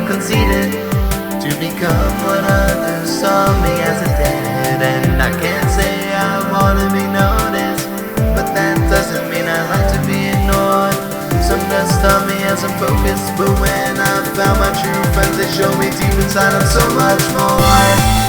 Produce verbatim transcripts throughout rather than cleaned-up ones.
conceited to become what others saw me as a dead. And I can't say I wanna be noticed, but that doesn't mean I like to be ignored. Some just tell me as I'm focused, but when I found my true friends, they show me deep inside I'm so much more.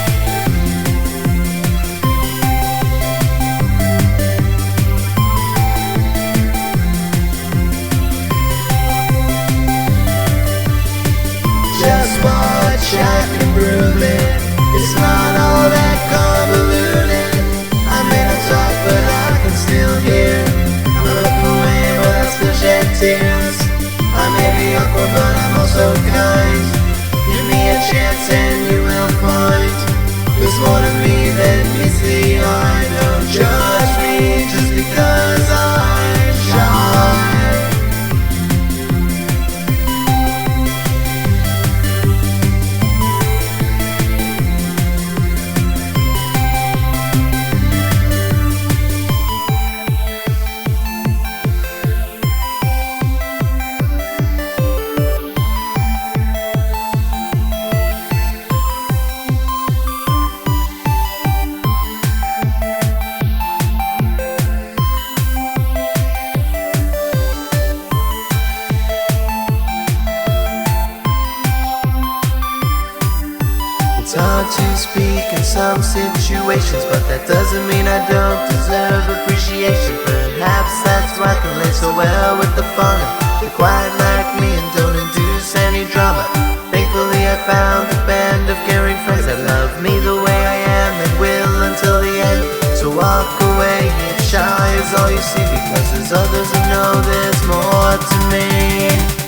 Just watch, I can prove it. It's not all that convoluted. I may not talk, but I can still hear. I look away, but I still shed tears. I may be awkward, but I'm also kind. Give me a chance and you will find there's more to me than meets the eye. Don't judge me just because I'm shy. It's hard to speak in some situations, but that doesn't mean I don't deserve appreciation. Perhaps that's why I can relate so well with the fauna. They're quiet like me and don't induce any drama. Thankfully I found a band of caring friends that love me the way I am and will until the end. So walk away if shy is all you see, because there's others who know there's more to me.